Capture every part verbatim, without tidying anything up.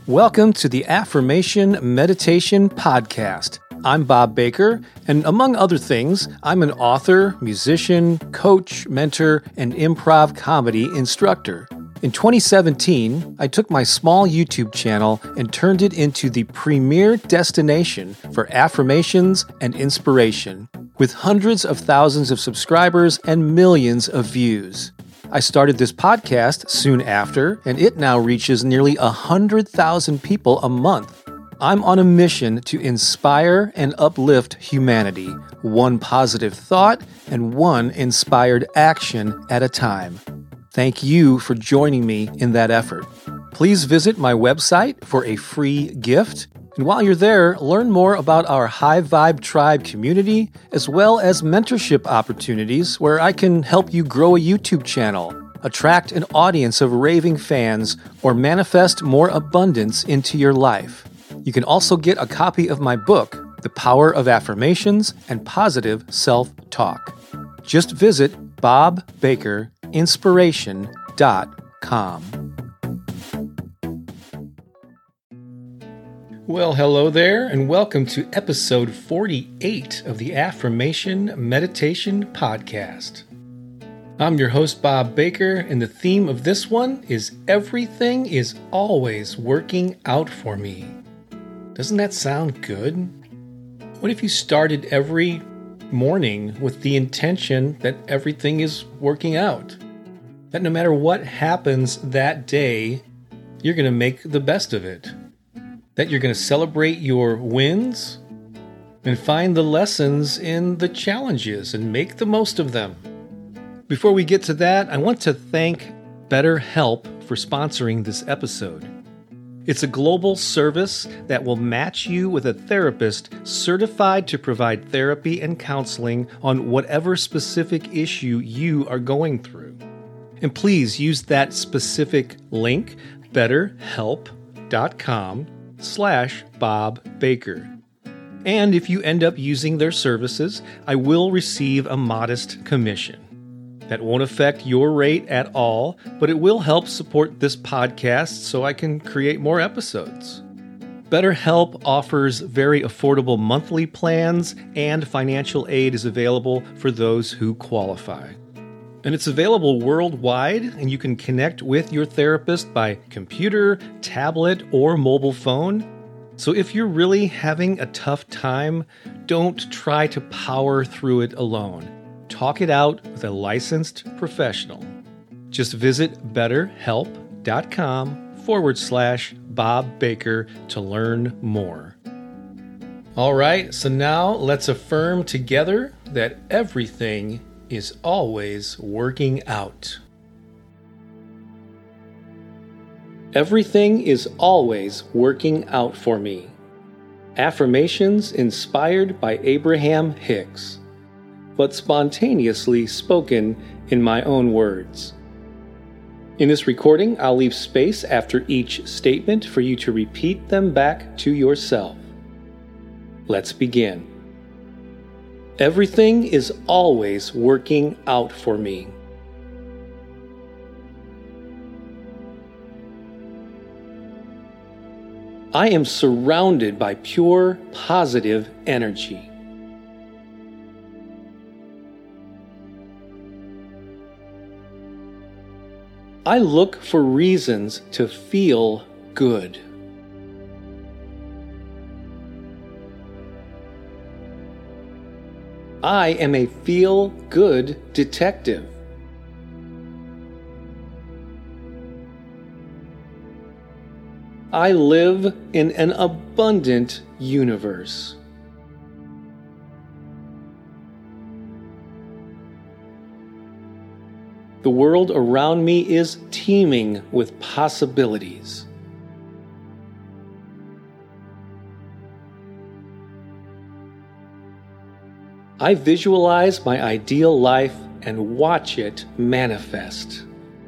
Welcome to the Affirmation Meditation Podcast. I'm Bob Baker, and among other things, I'm an author, musician, coach, mentor, and improv comedy instructor. In twenty seventeen, I took my small YouTube channel and turned it into the premier destination for affirmations and inspiration, with hundreds of thousands of subscribers and millions of views. I started this podcast soon after, and it now reaches nearly one hundred thousand people a month. I'm on a mission to inspire and uplift humanity, one positive thought and one inspired action at a time. Thank you for joining me in that effort. Please visit my website for a free gift. And while you're there, learn more about our High Vibe Tribe community, as well as mentorship opportunities where I can help you grow a YouTube channel, attract an audience of raving fans, or manifest more abundance into your life. You can also get a copy of my book, The Power of Affirmations and Positive Self-Talk. Just visit bob baker inspiration dot com. Well, hello there, and welcome to episode forty-eight of the Affirmation Meditation Podcast. I'm your host, Bob Baker, and the theme of this one is Everything is Always Working Out for Me. Doesn't that sound good? What if you started every morning with the intention that everything is working out? That no matter what happens that day, you're going to make the best of it. That you're going to celebrate your wins and find the lessons in the challenges and make the most of them. Before we get to that, I want to thank BetterHelp for sponsoring this episode. It's a global service that will match you with a therapist certified to provide therapy and counseling on whatever specific issue you are going through. And please use that specific link, betterhelp.com slash Bob Baker. And if you end up using their services, I will receive a modest commission. That won't affect your rate at all, but it will help support this podcast so I can create more episodes. BetterHelp offers very affordable monthly plans, and financial aid is available for those who qualify. And it's available worldwide, and you can connect with your therapist by computer, tablet, or mobile phone. So if you're really having a tough time, don't try to power through it alone. Talk it out with a licensed professional. Just visit betterhelp.com forward slash Bob Baker to learn more. All right, so now let's affirm together that everything is always working out. Everything is always working out for me. Affirmations inspired by Abraham Hicks, but spontaneously spoken in my own words. In this recording, I'll leave space after each statement for you to repeat them back to yourself. Let's begin. Everything is always working out for me. I am surrounded by pure, positive energy. I look for reasons to feel good. I am a feel-good detective. I live in an abundant universe. The world around me is teeming with possibilities. I visualize my ideal life and watch it manifest.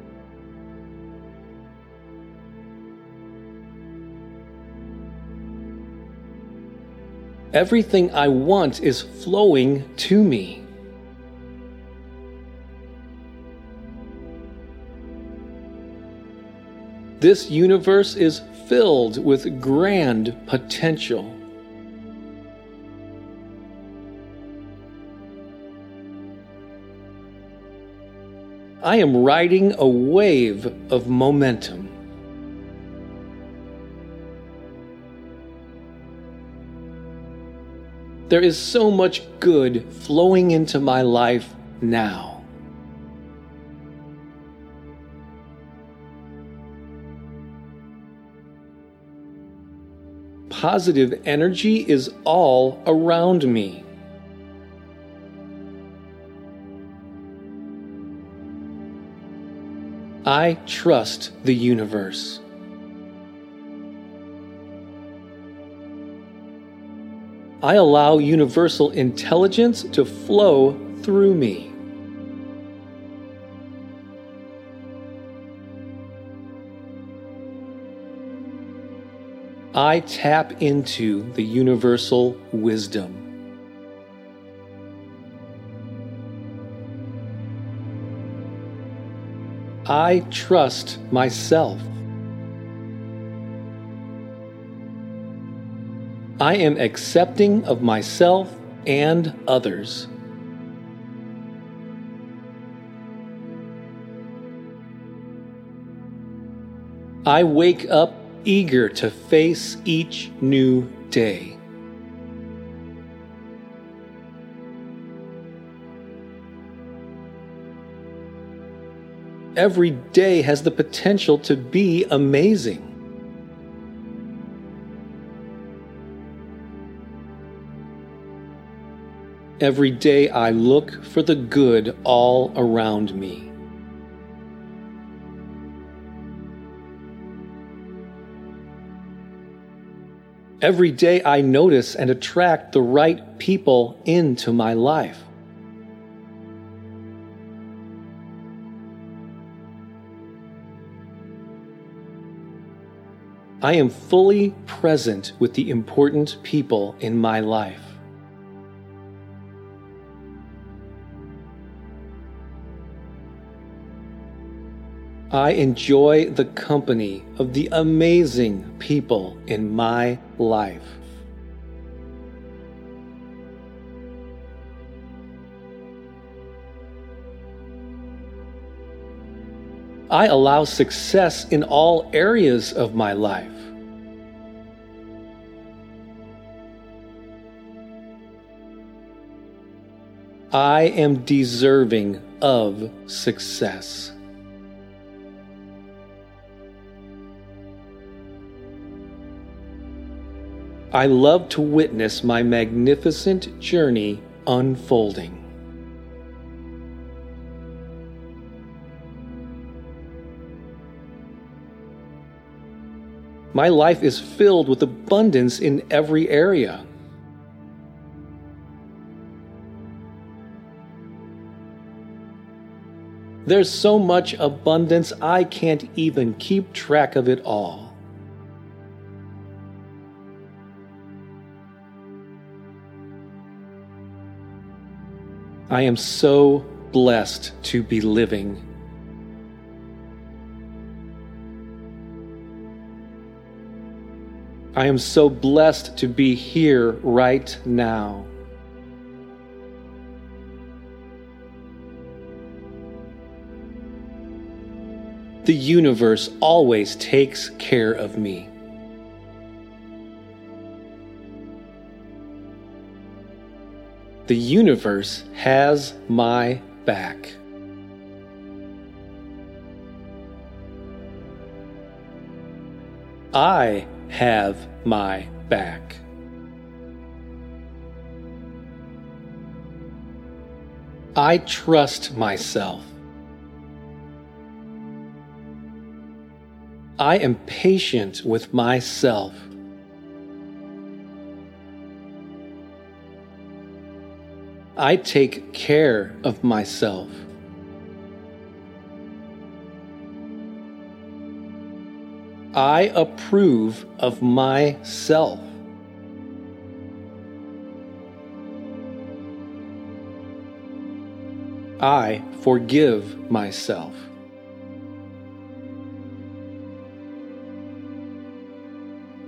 Everything I want is flowing to me. This universe is filled with grand potential. I am riding a wave of momentum. There is so much good flowing into my life now. Positive energy is all around me. I trust the universe. I allow universal intelligence to flow through me. I tap into the universal wisdom. I trust myself. I am accepting of myself and others. I wake up eager to face each new day. Every day has the potential to be amazing. Every day I look for the good all around me. Every day I notice and attract the right people into my life. I am fully present with the important people in my life. I enjoy the company of the amazing people in my life. I allow success in all areas of my life. I am deserving of success. I love to witness my magnificent journey unfolding. My life is filled with abundance in every area. There's so much abundance I can't even keep track of it all. I am so blessed to be living. I am so blessed to be here right now. The universe always takes care of me. The universe has my back. I have my back. I trust myself. I am patient with myself. I take care of myself. I approve of myself. I forgive myself.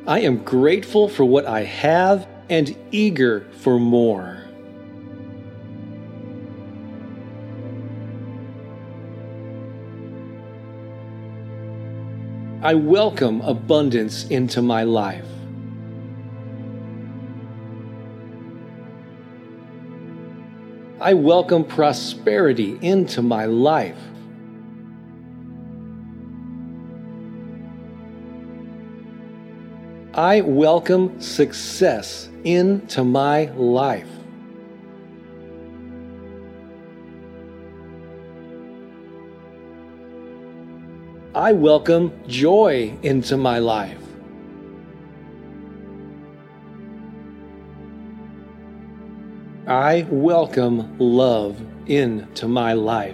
I am grateful for what I have and eager for more. I welcome abundance into my life. I welcome prosperity into my life. I welcome success into my life. I welcome joy into my life. I welcome love into my life.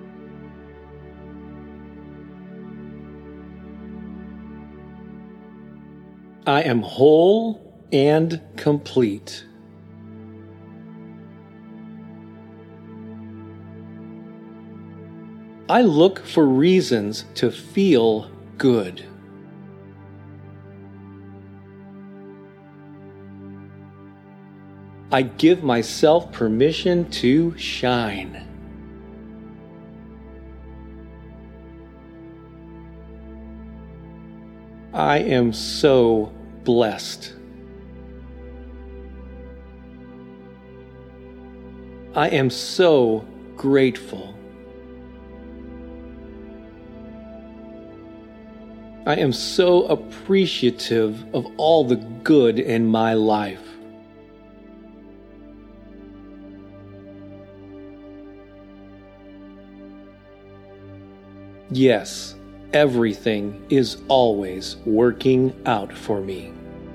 I am whole and complete. I look for reasons to feel good. I give myself permission to shine. I am so blessed. I am so grateful. I am so appreciative of all the good in my life. Yes, everything is always working out for me.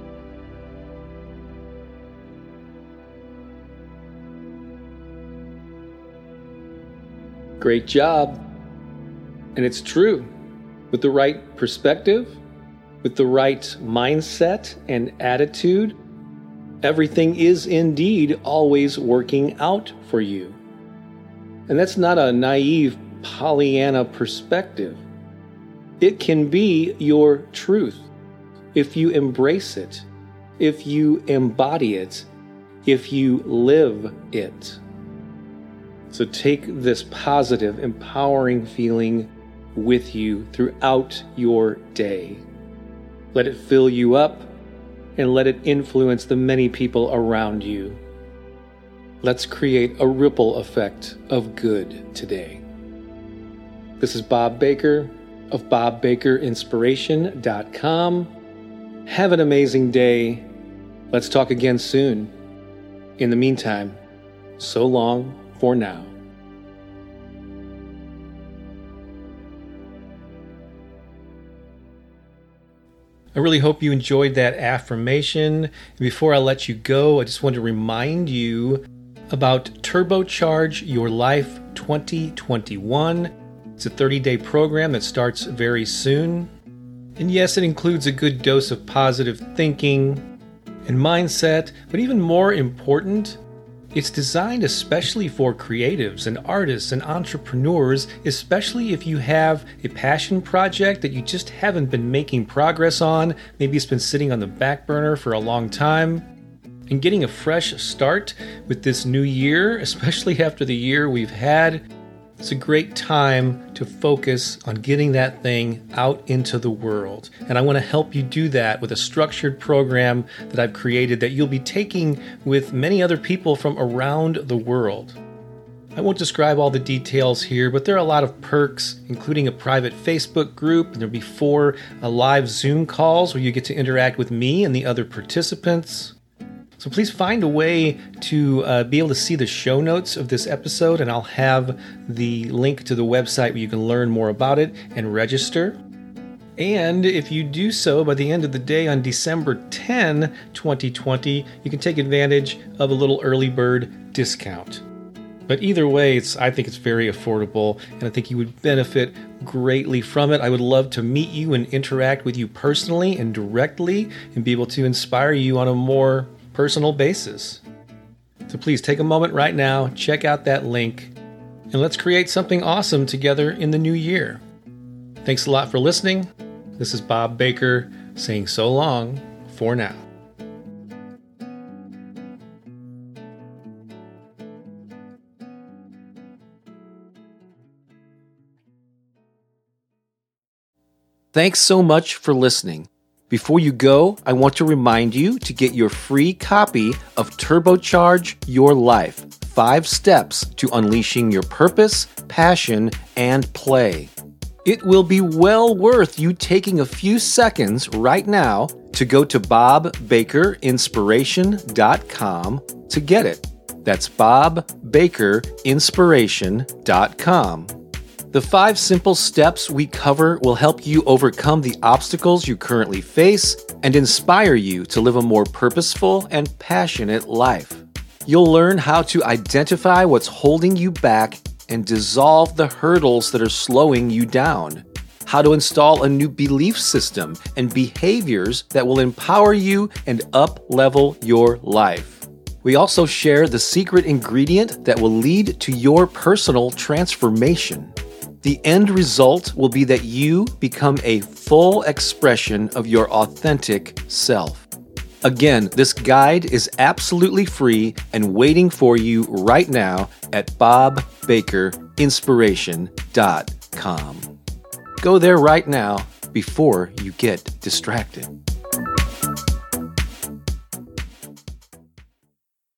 Great job. And it's true. With the right perspective, with the right mindset and attitude, everything is indeed always working out for you. And that's not a naive Pollyanna perspective. It can be your truth if you embrace it, if you embody it, if you live it. So take this positive, empowering feeling with you throughout your day. Let it fill you up and let it influence the many people around you. Let's create a ripple effect of good today. This is Bob Baker of bob baker inspiration dot com. Have an amazing day. Let's talk again soon. In the meantime, so long for now. I really hope you enjoyed that affirmation. Before I let you go, I just want to remind you about Turbocharge Your Life twenty twenty-one. It's a thirty-day program that starts very soon. And yes, it includes a good dose of positive thinking and mindset, but even more important, it's designed especially for creatives and artists and entrepreneurs, especially if you have a passion project that you just haven't been making progress on. Maybe it's been sitting on the back burner for a long time. And getting a fresh start with this new year, especially after the year we've had, it's a great time to focus on getting that thing out into the world. And I want to help you do that with a structured program that I've created that you'll be taking with many other people from around the world. I won't describe all the details here, but there are a lot of perks, including a private Facebook group, and there'll be four uh, live Zoom calls where you get to interact with me and the other participants. So please find a way to uh, be able to see the show notes of this episode, and I'll have the link to the website where you can learn more about it and register. And if you do so by the end of the day on December tenth, twenty twenty, you can take advantage of a little early bird discount. But either way, it's I think it's very affordable, and I think you would benefit greatly from it. I would love to meet you and interact with you personally and directly and be able to inspire you on a more personal basis. So please take a moment right now, check out that link, and let's create something awesome together in the new year. Thanks a lot for listening. This is Bob Baker saying so long for now. Thanks so much for listening. Before you go, I want to remind you to get your free copy of Turbocharge Your Life, Five Steps to Unleashing Your Purpose, Passion, and Play. It will be well worth you taking a few seconds right now to go to bob baker inspiration dot com to get it. That's bob baker inspiration dot com. The five simple steps we cover will help you overcome the obstacles you currently face and inspire you to live a more purposeful and passionate life. You'll learn how to identify what's holding you back and dissolve the hurdles that are slowing you down, how to install a new belief system and behaviors that will empower you and up-level your life. We also share the secret ingredient that will lead to your personal transformation. The end result will be that you become a full expression of your authentic self. Again, this guide is absolutely free and waiting for you right now at bob baker inspiration dot com. Go there right now before you get distracted.